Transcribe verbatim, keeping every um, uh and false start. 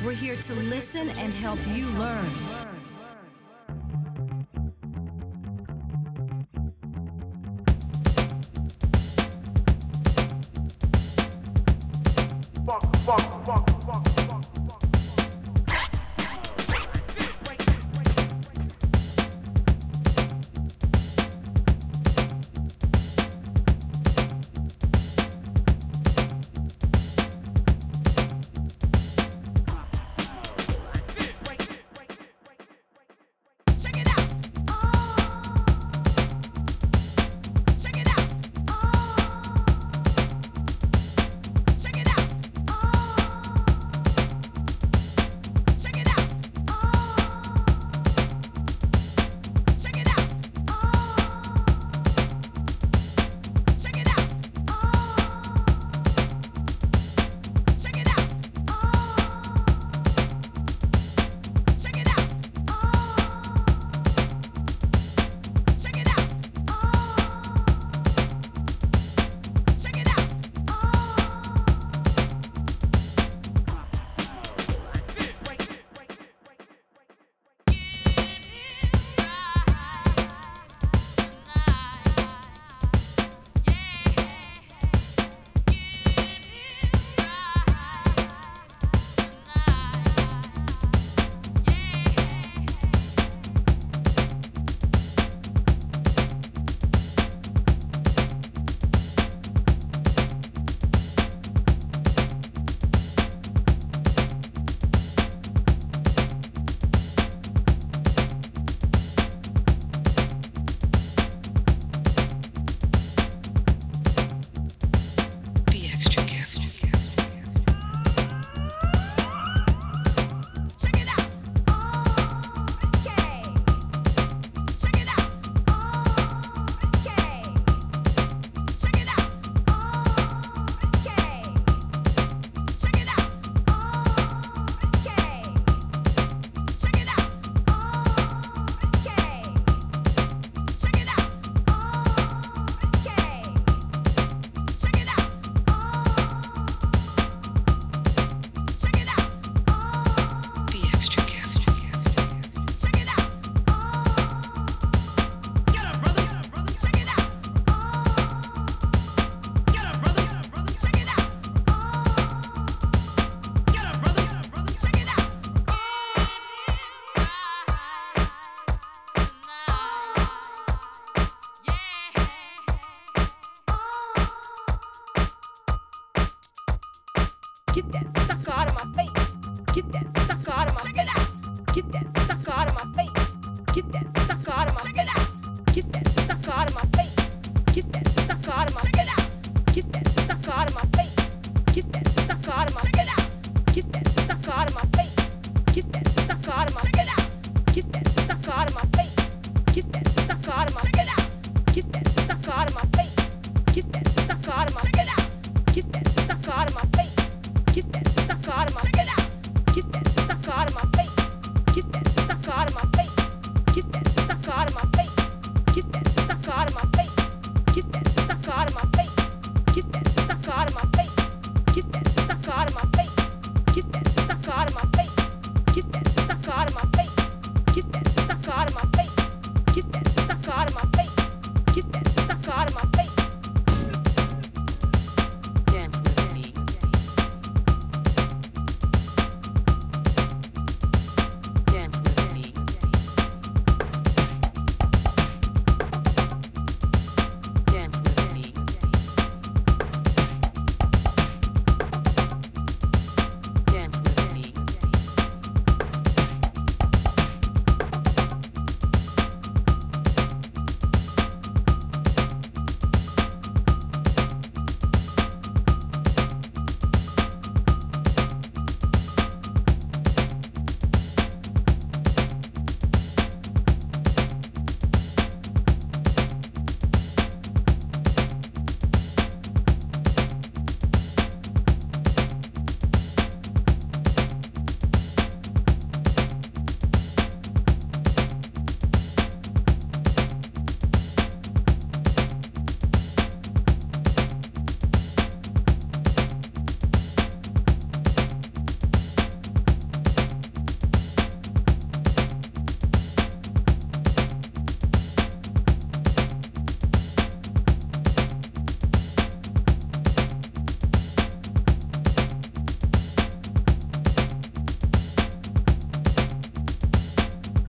We're here to listen and help you learn. Fuck, fuck, fuck, fuck, fuck. Get that sucker out of my face. Get that sucker out of my face. Get that sucker out of my face. Get that sucker out of my face. Get that sucker out of my face. Get that sucker out of my face. Get that sucker out of my face. Get that sucker out of my face. Get that sucker out of my face. Get that sucker out of my face. Get that sucker out of my face. Get that sucker out of my face. Get that sucker out of my face. Get that sucker out of my face. Get that sucker out of my face. Get that sucker out of my face.